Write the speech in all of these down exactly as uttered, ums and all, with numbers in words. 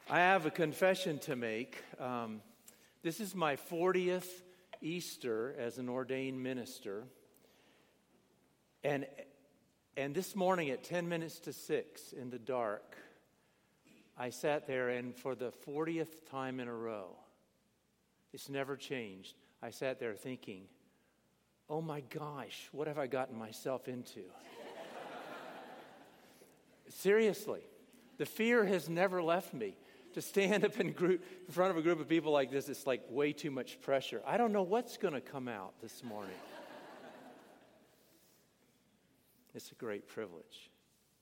I have a confession to make. Um, this is my fortieth Easter as an ordained minister. And, and this morning at ten minutes to six in the dark, I sat there and for the fortieth time in a row, it's never changed, I sat there thinking, oh my gosh, what have I gotten myself into? Seriously, the fear has never left me. To stand up in, group, in front of a group of people like this, it's like way too much pressure. I don't know what's going to come out this morning. It's a great privilege.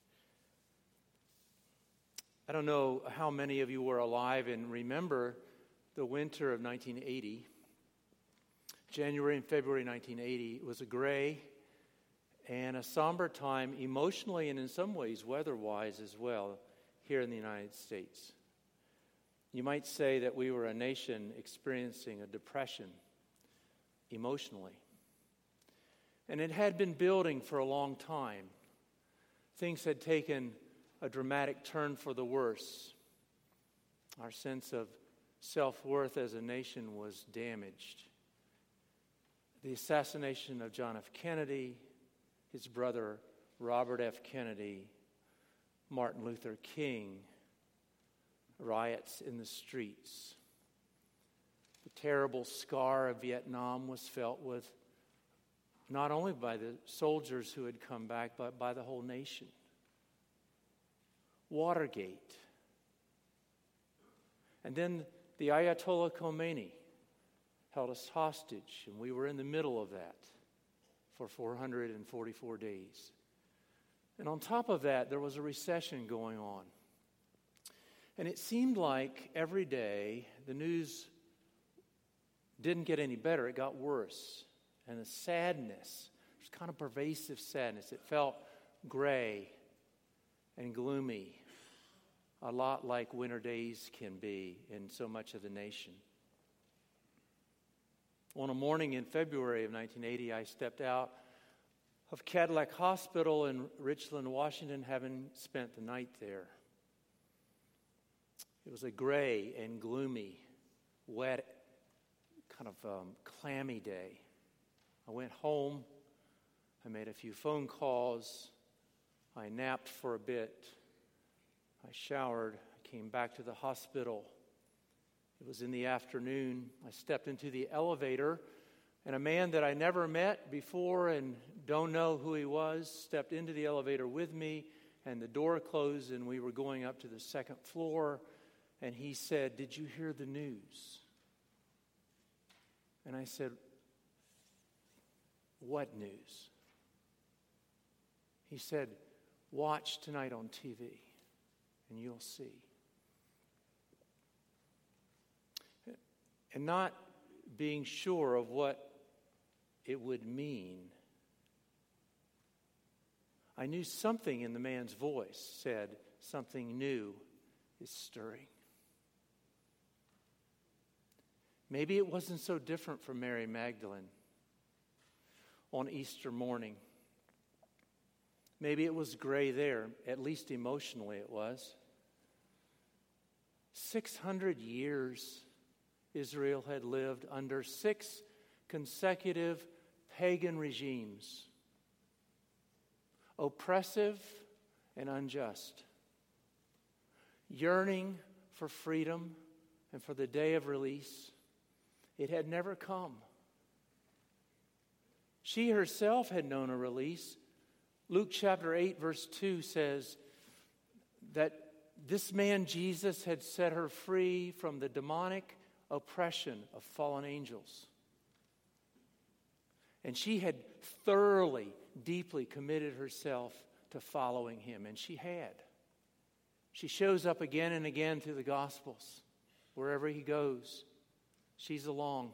I don't know how many of you were alive and remember the winter of nineteen eighty. January and February nineteen eighty. It was a gray and a somber time emotionally and in some ways weather-wise as well here in the United States. You might say that we were a nation experiencing a depression emotionally. And it had been building for a long time. Things had taken a dramatic turn for the worse. Our sense of self-worth as a nation was damaged. The assassination of John F. Kennedy, his brother Robert F. Kennedy, Martin Luther King, riots in the streets. The terrible scar of Vietnam was felt with not only by the soldiers who had come back, but by the whole nation. Watergate. And then the Ayatollah Khomeini held us hostage, and we were in the middle of that for four hundred forty-four days. And on top of that, there was a recession going on. And it seemed like every day the news didn't get any better, it got worse. And the sadness, it was kind of pervasive sadness. It felt gray and gloomy, a lot like winter days can be in so much of the nation. On a morning in February of nineteen eighty, I stepped out of Cadillac Hospital in Richland, Washington, having spent the night there. It was a gray and gloomy, wet, kind of um, clammy day. I went home. I made a few phone calls. I napped for a bit. I showered. I came back to the hospital. It was in the afternoon. I stepped into the elevator, and a man that I never met before and don't know who he was stepped into the elevator with me, and the door closed, and we were going up to the second floor. And he said, "Did you hear the news?" And I said, "What news?" He said, "Watch tonight on T V, and you'll see." And not being sure of what it would mean, I knew something in the man's voice said something new is stirring. Maybe it wasn't so different from Mary Magdalene on Easter morning. Maybe it was gray there, at least emotionally it was. six hundred years Israel had lived under six consecutive pagan regimes, oppressive and unjust, yearning for freedom and for the day of release. It had never come. She herself had known a release. Luke chapter eight verse two says that this man Jesus had set her free from the demonic oppression of fallen angels. And she had thoroughly, deeply committed herself to following him, and she had. She shows up again and again through the Gospels. Wherever he goes, she's along.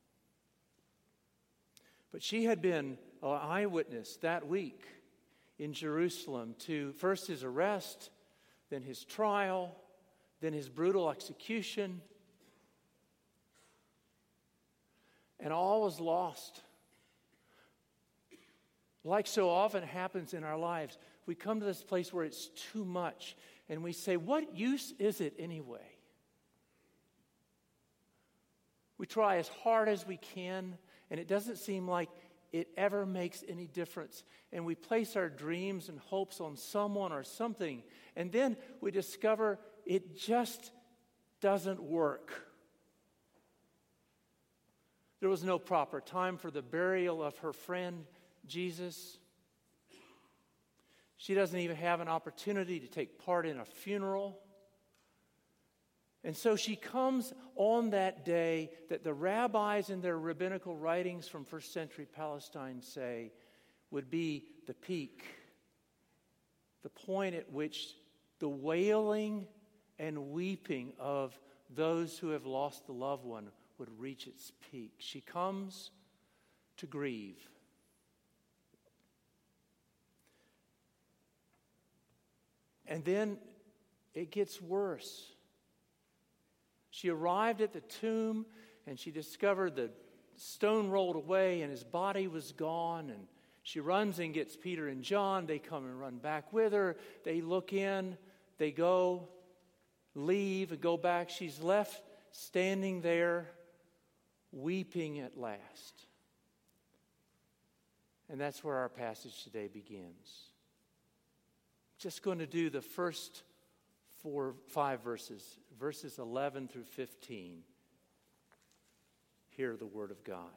But she had been an eyewitness that week in Jerusalem to first his arrest, then his trial, then his brutal execution. And all was lost. Like so often happens in our lives, we come to this place where it's too much, and we say, what use is it anyway? We try as hard as we can, and it doesn't seem like it ever makes any difference. And we place our dreams and hopes on someone or something, and then we discover it just doesn't work. There was no proper time for the burial of her friend, Jesus. She doesn't even have an opportunity to take part in a funeral. And so she comes on that day that the rabbis in their rabbinical writings from first century Palestine say would be the peak, the point at which the wailing and weeping of those who have lost the loved one would reach its peak. She comes to grieve. And then it gets worse. She arrived at the tomb and she discovered the stone rolled away and his body was gone. And she runs and gets Peter and John. They come and run back with her. They look in, they go, leave, and go back. She's left standing there, weeping at last. And that's where our passage today begins. Just going to do the first four, five verses, verses eleven through fifteen. Hear the word of God.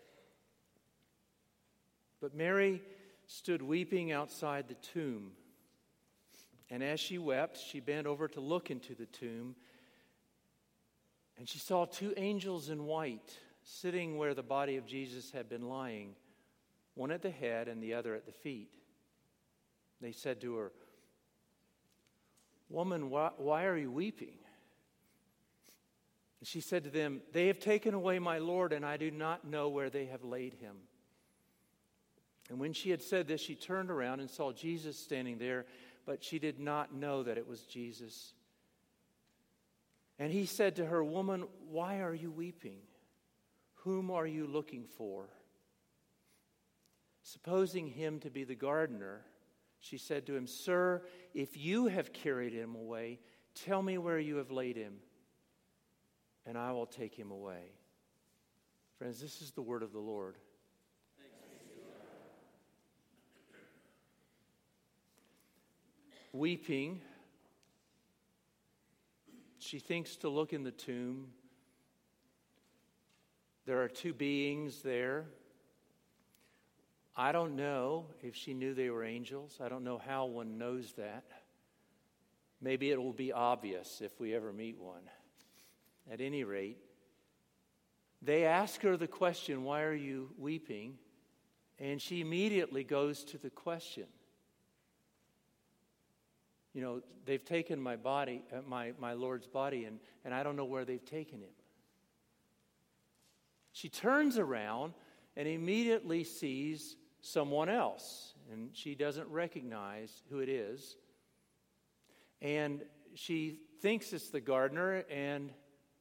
But Mary stood weeping outside the tomb. And as she wept, she bent over to look into the tomb. And she saw two angels in white sitting where the body of Jesus had been lying, one at the head and the other at the feet. They said to her, "Woman, why, why are you weeping?" And she said to them, "They have taken away my Lord, and I do not know where they have laid him." And when she had said this, she turned around and saw Jesus standing there, but she did not know that it was Jesus. And he said to her, "Woman, why are you weeping? Whom are you looking for?" Supposing him to be the gardener, she said to him, "Sir, if you have carried him away, tell me where you have laid him, and I will take him away." Friends, this is the word of the Lord. Weeping, she thinks to look in the tomb. There are two beings there. I don't know if she knew they were angels. I don't know how one knows that. Maybe it will be obvious if we ever meet one. At any rate, they ask her the question, "Why are you weeping?" And she immediately goes to the question. You know, they've taken my body, uh, my, my Lord's body, and, and I don't know where they've taken him. She turns around and immediately sees someone else, and she doesn't recognize who it is. And she thinks it's the gardener, and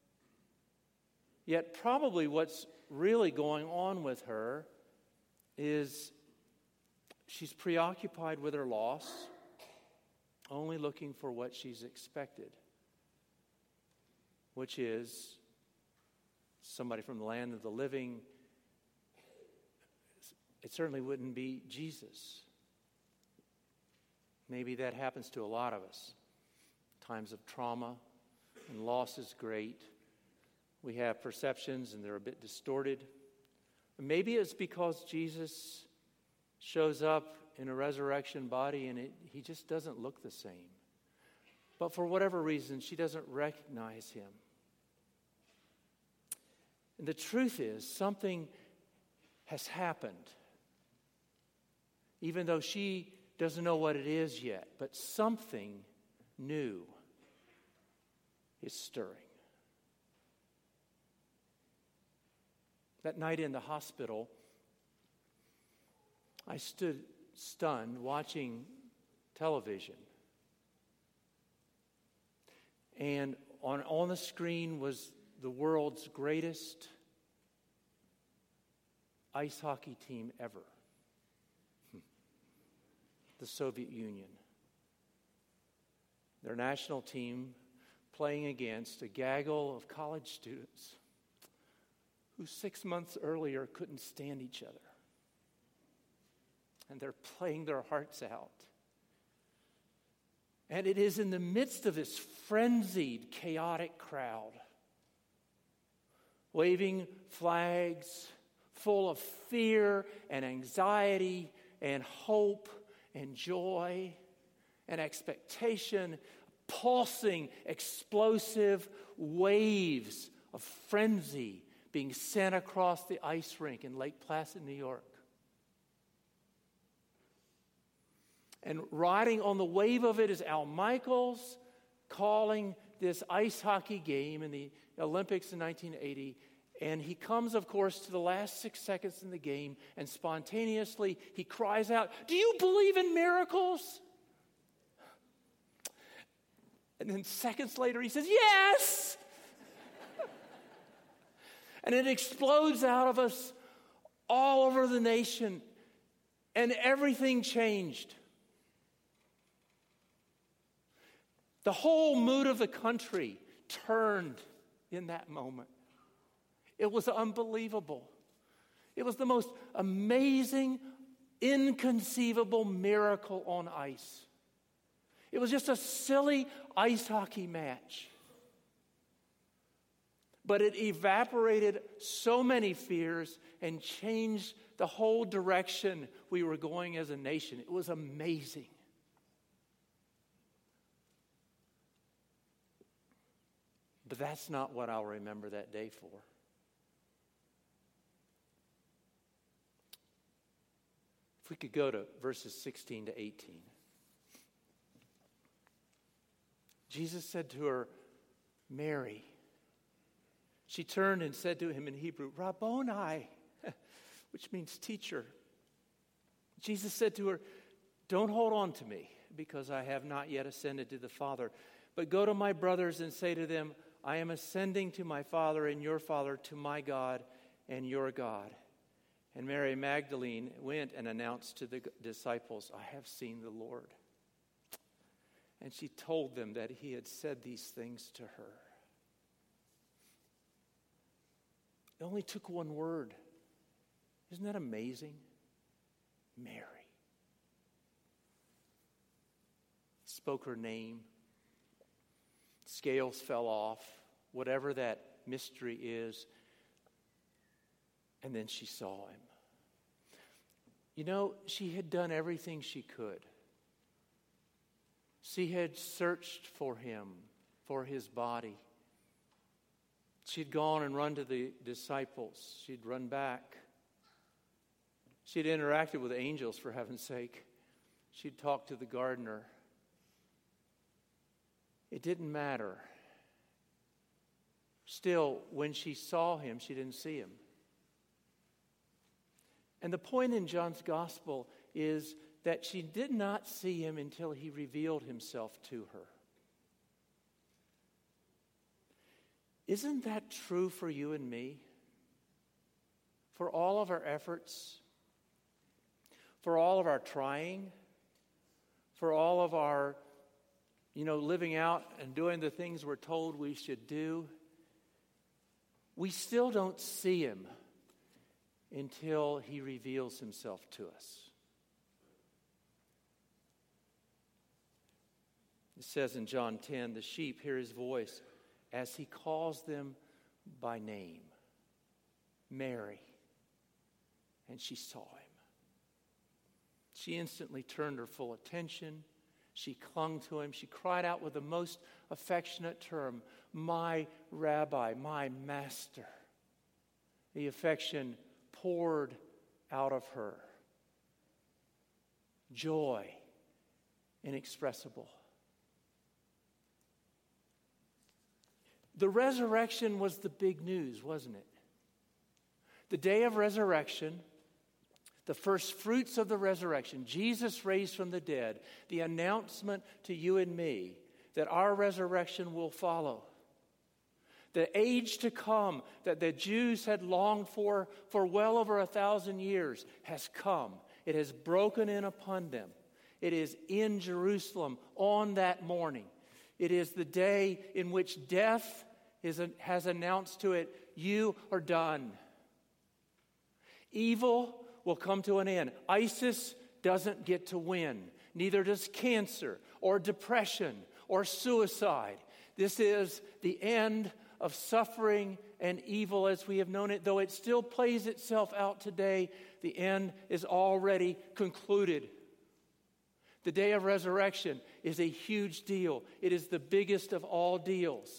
yet probably what's really going on with her is she's preoccupied with her loss, only looking for what she's expected, which is somebody from the land of the living. It certainly wouldn't be Jesus. Maybe that happens to a lot of us. Times of trauma and loss is great. We have perceptions and they're a bit distorted. Maybe it's because Jesus shows up in a resurrection body and it, he just doesn't look the same. But for whatever reason, she doesn't recognize him. And the truth is, something has happened. Even though she doesn't know what it is yet, but something new is stirring. That night in the hospital, I stood stunned watching television. And on, on the screen was the world's greatest ice hockey team ever. The Soviet Union. Their national team playing against a gaggle of college students who six months earlier couldn't stand each other. And they're playing their hearts out. And it is in the midst of this frenzied, chaotic crowd, waving flags, full of fear and anxiety and hope and joy and expectation, pulsing, explosive waves of frenzy being sent across the ice rink in Lake Placid, New York. And riding on the wave of it is Al Michaels calling this ice hockey game in the Olympics in nineteen eighty. And he comes, of course, to the last six seconds in the game, and spontaneously he cries out, "Do you believe in miracles?" And then seconds later he says, "Yes!" And it explodes out of us all over the nation, and everything changed. The whole mood of the country turned in that moment. It was unbelievable. It was the most amazing, inconceivable miracle on ice. It was just a silly ice hockey match. But it evaporated so many fears and changed the whole direction we were going as a nation. It was amazing. But that's not what I'll remember that day for. If we could go to verses sixteen to eighteen. Jesus said to her, "Mary." She turned and said to him in Hebrew, "Rabboni," which means teacher. Jesus said to her, "Don't hold on to me, because I have not yet ascended to the Father. But go to my brothers and say to them, I am ascending to my Father and your Father, to my God and your God." And Mary Magdalene went and announced to the disciples, "I have seen the Lord." And she told them that he had said these things to her. It only took one word. Isn't that amazing? Mary. Spoke her name. Scales fell off, whatever that mystery is. And then she saw him. You know, she had done everything she could. She had searched for him, for his body. She'd gone and run to the disciples. She'd run back. She'd interacted with angels, for heaven's sake. She'd talked to the gardener. It didn't matter. Still, when she saw him, she didn't see him. And the point in John's gospel is that she did not see him until he revealed himself to her. Isn't that true for you and me? For all of our efforts, for all of our trying, for all of our, you know, living out and doing the things we're told we should do, we still don't see him until he reveals himself to us. It says in John ten, the sheep hear his voice as he calls them by name. Mary. And she saw him. She instantly turned her full attention. She clung to him. She cried out with the most affectionate term, "My Rabbi, my Master." The affection poured out of her. Joy inexpressible. The resurrection was the big news, wasn't it? The day of resurrection, the first fruits of the resurrection, Jesus raised from the dead, the announcement to you and me that our resurrection will follow. The age to come that the Jews had longed for for well over a thousand years has come. It has broken in upon them. It is in Jerusalem on that morning. It is the day in which death is, has announced to it, you are done. Evil will come to an end. ISIS doesn't get to win. Neither does cancer or depression or suicide. This is the end of suffering and evil as we have known it. Though it still plays itself out today, the end is already concluded. The day of resurrection is a huge deal. It is the biggest of all deals.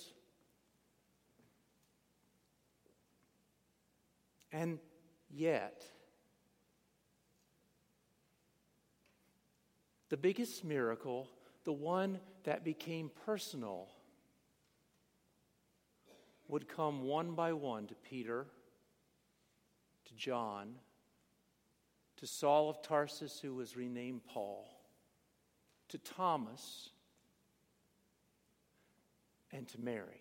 And yet, the biggest miracle, the one that became personal, would come one by one to Peter, to John, to Saul of Tarsus, who was renamed Paul, to Thomas, and to Mary.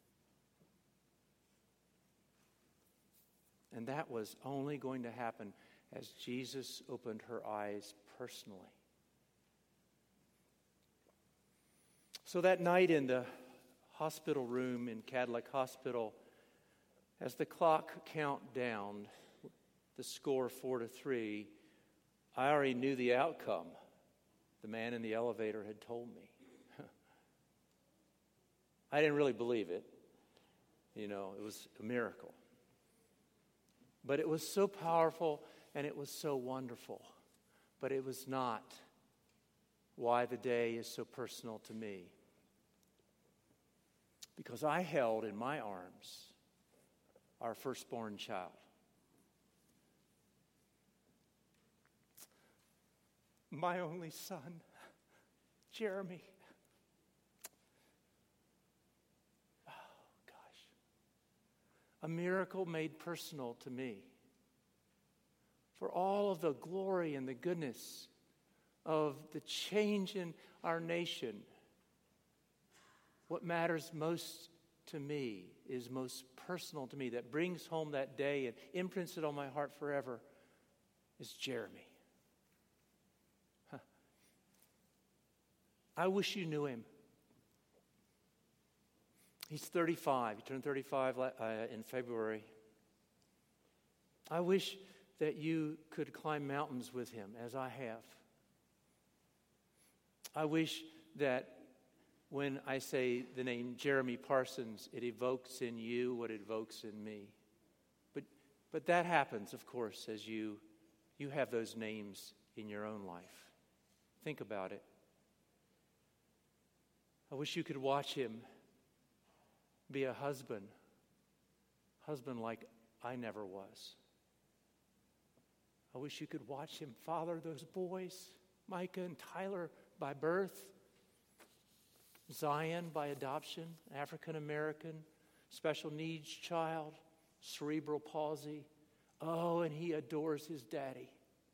And that was only going to happen as Jesus opened her eyes personally. So that night in the hospital room in Cadillac Hospital, as the clock count down, the score four to three, I already knew the outcome. The man in the elevator had told me. I didn't really believe it. You know, it was a miracle. But it was so powerful and it was so wonderful. But it was not why the day is so personal to me. Because I held in my arms our firstborn child. My only son, Jeremy. Oh, gosh. A miracle made personal to me. For all of the glory and the goodness of the change in our nation, what matters most to me is most personal to me, that brings home that day and imprints it on my heart forever, is Jeremy. Huh. I wish you knew him. He's thirty-five. He turned thirty-five uh, in February. I wish that you could climb mountains with him, as I have. I wish that when I say the name Jeremy Parsons, it evokes in you what it evokes in me. But but that happens, of course, as you you have those names in your own life. Think about it. I wish you could watch him be a husband, husband like I never was. I wish you could watch him father those boys, Micah and Tyler by birth, Zion by adoption, African American, special needs child, cerebral palsy. Oh, and he adores his daddy.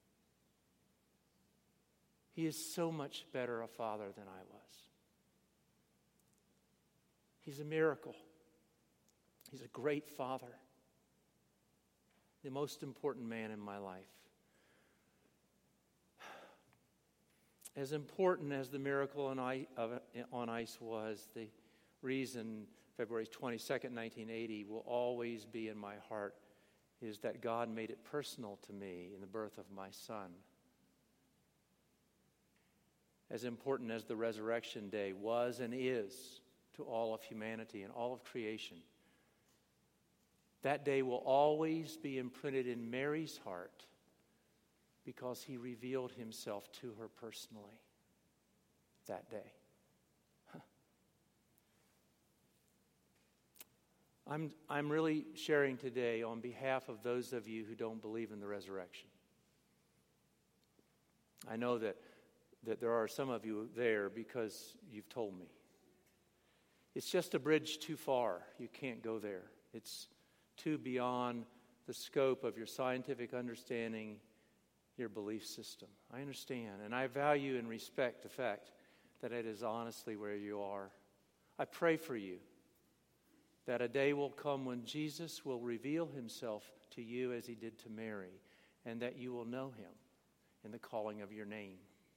He is so much better a father than I was. He's a miracle. He's a great father. The most important man in my life. As important as the miracle on ice, on ice was, the reason February twenty-second, nineteen eighty will always be in my heart is that God made it personal to me in the birth of my son. As important as the resurrection day was and is to all of humanity and all of creation, that day will always be imprinted in Mary's heart because he revealed himself to her personally that day. Huh. I'm, I'm really sharing today on behalf of those of you who don't believe in the resurrection. I know that, that there are some of you there because you've told me. It's just a bridge too far. You can't go there. It's too beyond the scope of your scientific understanding, your belief system. I understand, and I value and respect the fact that it is honestly where you are. I pray for you that a day will come when Jesus will reveal himself to you as he did to Mary, and that you will know him in the calling of your name.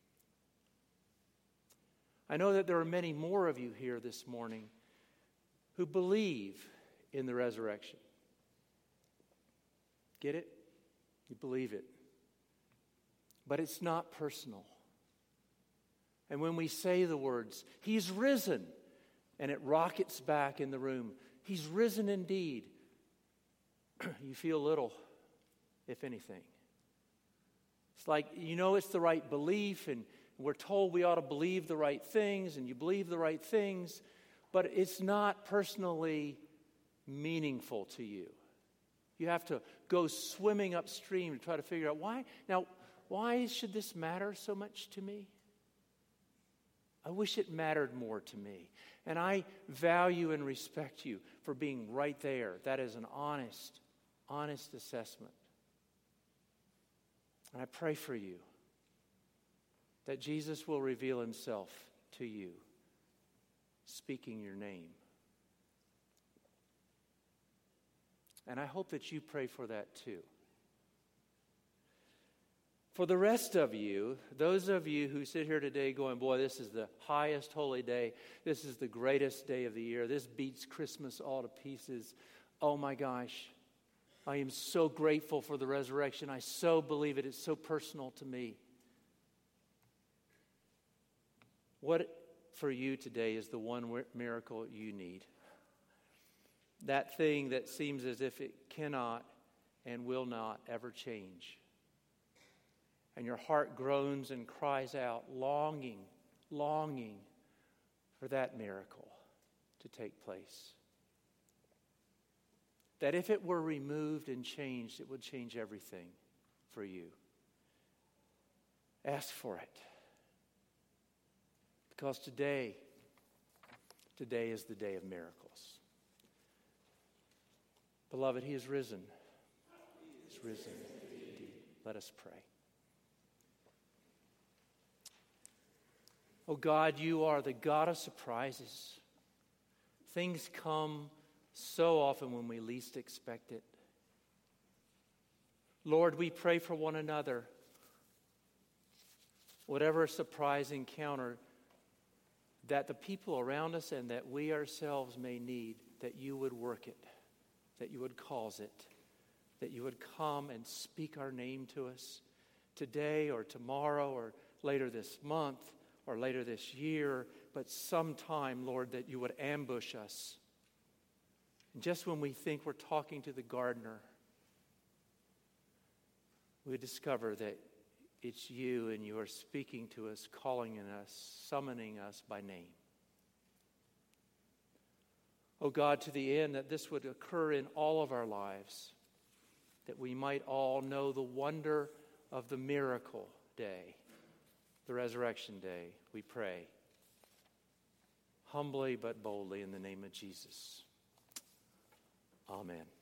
I know that there are many more of you here this morning who believe in the resurrection. Get it? You believe it. But it's not personal. And when we say the words, He's risen, and it rockets back in the room, He's risen indeed, you feel little, if anything. It's like, you know it's the right belief, and we're told we ought to believe the right things, and you believe the right things, but it's not personally meaningful to you. You have to go swimming upstream to try to figure out why. Now, why should this matter so much to me? I wish it mattered more to me. And I value and respect you for being right there. That is an honest, honest assessment. And I pray for you that Jesus will reveal Himself to you, speaking your name. And I hope that you pray for that too. For the rest of you, those of you who sit here today going, boy, this is the highest holy day. This is the greatest day of the year. This beats Christmas all to pieces. Oh my gosh, I am so grateful for the resurrection. I so believe it. It's so personal to me. What for you today is the one miracle you need? That thing that seems as if it cannot and will not ever change. And your heart groans and cries out, longing, longing for that miracle to take place. That if it were removed and changed, it would change everything for you. Ask for it. Because today, today is the day of miracles. Beloved, He is risen. He is risen indeed. Let us pray. Oh God, You are the God of surprises. Things come so often when we least expect it. Lord, we pray for one another. Whatever surprise encounter that the people around us and that we ourselves may need, that You would work it, that You would cause it, that You would come and speak our name to us today or tomorrow or later this month or later this year, but sometime, Lord, that You would ambush us. And just when we think we're talking to the gardener, we discover that it's You and You are speaking to us, calling in us, summoning us by name. Oh God, to the end that this would occur in all of our lives, that we might all know the wonder of the miracle day, the resurrection day, we pray. Humbly but boldly in the name of Jesus. Amen.